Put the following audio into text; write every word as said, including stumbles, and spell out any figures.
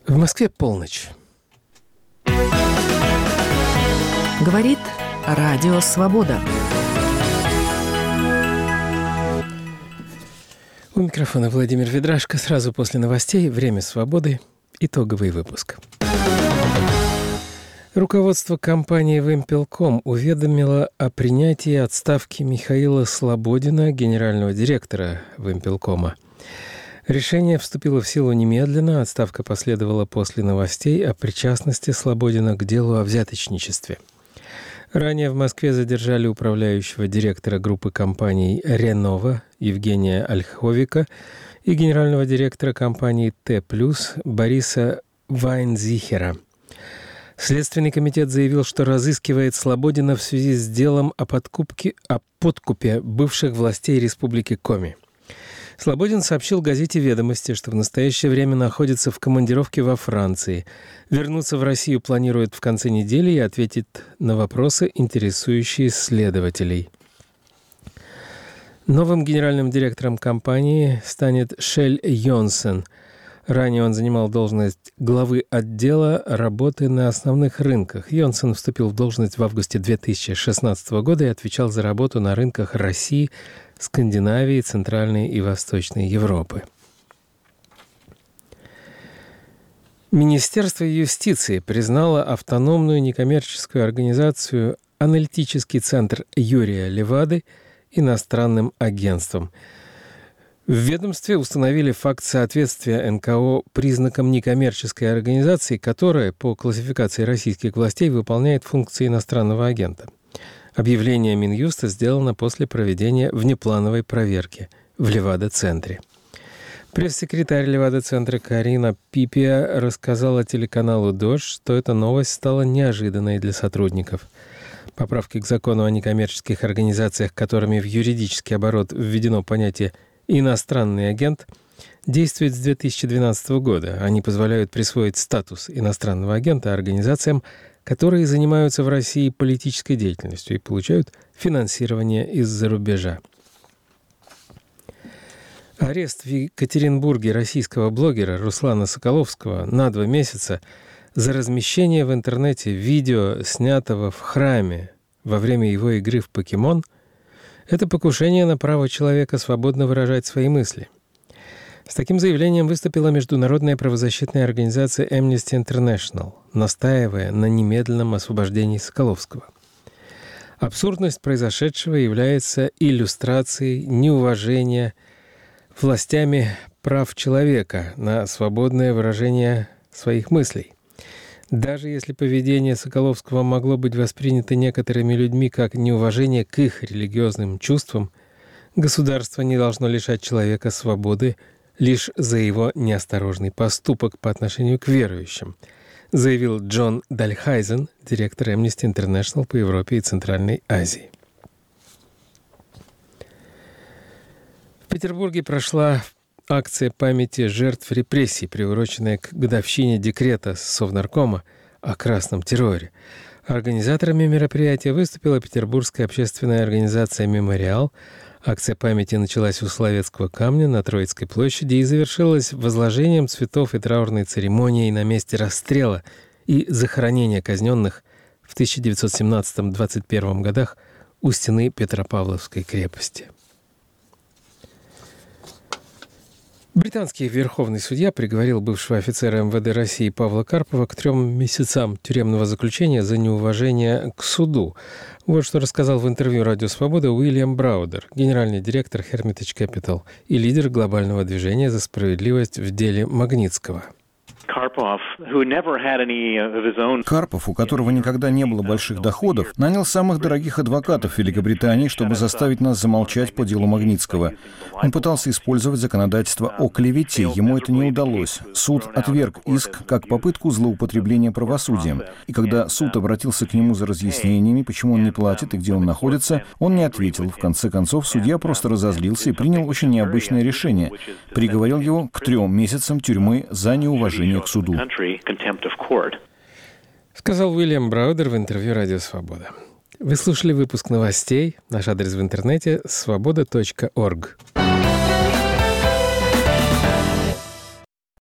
В Москве полночь. Говорит Радио Свобода. У микрофона Владимир Ведрашко. Сразу после новостей «Время свободы». Итоговый выпуск. Руководство компании «Вимпелком» уведомило о принятии отставки Михаила Слободина, генерального директора «Вимпелкома». Решение вступило в силу немедленно, отставка последовала после новостей о причастности Слободина к делу о взяточничестве. Ранее в Москве задержали управляющего директора группы компаний «Ренова» Евгения Ольховика и генерального директора компании «Т+» Бориса Вайнзихера. Следственный комитет заявил, что разыскивает Слободина в связи с делом о подкупке, о подкупе бывших властей Республики Коми. Слободин сообщил газете «Ведомости», что в настоящее время находится в командировке во Франции. Вернуться в Россию планирует в конце недели и ответит на вопросы, интересующие следователей. Новым генеральным директором компании станет Шель Йонсен. Ранее он занимал должность главы отдела работы на основных рынках. Йонсен вступил в должность в августе две тысячи шестнадцатого года и отвечал за работу на рынках России, Скандинавии, Центральной и Восточной Европы. Министерство юстиции признало автономную некоммерческую организацию «Аналитический центр Юрия Левады» иностранным агентством. В ведомстве установили факт соответствия эн ка о признакам некоммерческой организации, которая по классификации российских властей выполняет функции иностранного агента. Объявление Минюста сделано после проведения внеплановой проверки в Левада-центре. Пресс-секретарь Левада-центра Карина Пипия рассказала телеканалу «Дождь», что эта новость стала неожиданной для сотрудников. Поправки к закону о некоммерческих организациях, которыми в юридический оборот введено понятие «иностранный агент», действуют с две тысячи двенадцатого года. Они позволяют присвоить статус иностранного агента организациям, которые занимаются в России политической деятельностью и получают финансирование из-за рубежа. Арест в Екатеринбурге российского блогера Руслана Соколовского на два месяца за размещение в интернете видео, снятого в храме во время его игры в «Покемон», это покушение на право человека свободно выражать свои мысли. С таким заявлением выступила международная правозащитная организация Amnesty International, настаивая на немедленном освобождении Соколовского. Абсурдность произошедшего является иллюстрацией неуважения властями прав человека на свободное выражение своих мыслей. Даже если поведение Соколовского могло быть воспринято некоторыми людьми как неуважение к их религиозным чувствам, государство не должно лишать человека свободы лишь за его неосторожный поступок по отношению к верующим, заявил Джон Дальхайзен, директор Amnesty International по Европе и Центральной Азии. В Петербурге прошла акция памяти жертв репрессий, приуроченная к годовщине декрета Совнаркома о красном терроре. Организаторами мероприятия выступила петербургская общественная организация «Мемориал». Акция памяти началась у Соловецкого камня на Троицкой площади и завершилась возложением цветов и траурной церемонией на месте расстрела и захоронения казненных в тысяча девятьсот семнадцатом — двадцать первом годах у стены Петропавловской крепости. Британский верховный судья приговорил бывшего офицера эм вэ дэ России Павла Карпова к трем месяцам тюремного заключения за неуважение к суду. Вот что рассказал в интервью «Радио Свобода» Уильям Браудер, генеральный директор Hermitage Capital и лидер глобального движения за справедливость в деле Магнитского. Карпов, у которого никогда не было больших доходов, нанял самых дорогих адвокатов Великобритании, чтобы заставить нас замолчать по делу Магнитского. Он пытался использовать законодательство о клевете, ему это не удалось. Суд отверг иск как попытку злоупотребления правосудием. И когда суд обратился к нему за разъяснениями, почему он не платит и где он находится, он не ответил. В конце концов, судья просто разозлился и принял очень необычное решение. Приговорил его к трем месяцам тюрьмы за неуважение к суду. Сказал Уильям Браудер в интервью «Радио Свобода». Вы слушали выпуск новостей. Наш адрес в интернете — свобода точка орг.